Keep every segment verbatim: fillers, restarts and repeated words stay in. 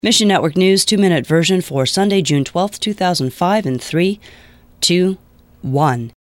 Mission Network News two-minute version for Sunday, June twelfth, two thousand five in three, two, one.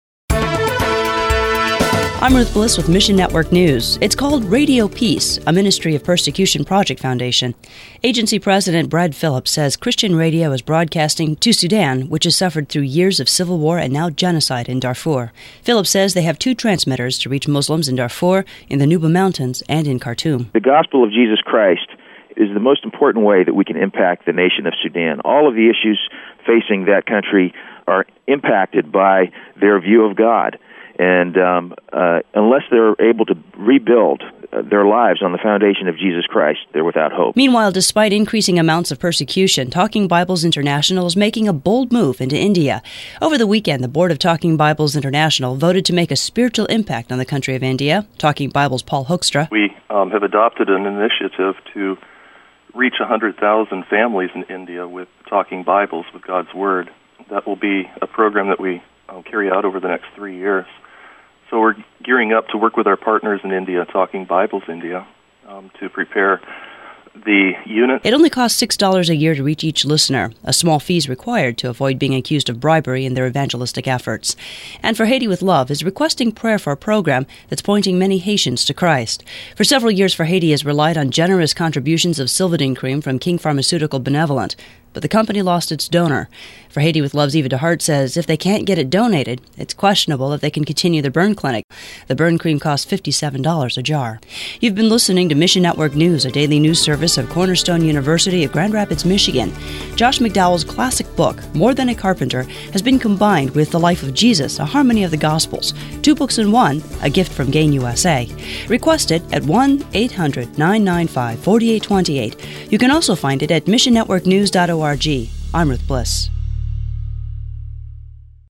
I'm Ruth Bliss with Mission Network News. It's called Radio Peace, a Ministry of Persecution Project Foundation. Agency President Brad Phillips says Christian radio is broadcasting to Sudan, which has suffered through years of civil war and now genocide in Darfur. Phillips says they have two transmitters to reach Muslims in Darfur, in the Nuba Mountains, and in Khartoum. The gospel of Jesus Christ is the most important way that we can impact the nation of Sudan. All of the issues facing that country are impacted by their view of God. And um, uh, unless they're able to rebuild uh, their lives on the foundation of Jesus Christ, they're without hope. Meanwhile, despite increasing amounts of persecution, Talking Bibles International is making a bold move into India. Over the weekend, the board of Talking Bibles International voted to make a spiritual impact on the country of India. Talking Bibles' Paul Hoekstra. We um, have adopted an initiative to reach one hundred thousand families in India with Talking Bibles, with God's Word. That will be a program that we um, carry out over the next three years. So we're gearing up to work with our partners in India, Talking Bibles India, um, to prepare the unit. It only costs six dollars a year to reach each listener. A small fee is required to avoid being accused of bribery in their evangelistic efforts. And For Haiti with Love is requesting prayer for a program that's pointing many Haitians to Christ. For several years, For Haiti has relied on generous contributions of Silvadene cream from King Pharmaceutical Benevolent, but the company lost its donor. For Haiti with Love's Eva DeHart says if they can't get it donated, it's questionable if they can continue the burn clinic. The burn cream costs fifty-seven dollars a jar. You've been listening to Mission Network News, a daily news service of Cornerstone University of Grand Rapids, Michigan. Josh McDowell's classic book, More Than a Carpenter, has been combined with The Life of Jesus, a harmony of the Gospels. Two books in one, a gift from Gain U S A. Request it at one eight hundred nine nine five four eight two eight. You can also find it at mission network news dot org. I'm Ruth Bliss.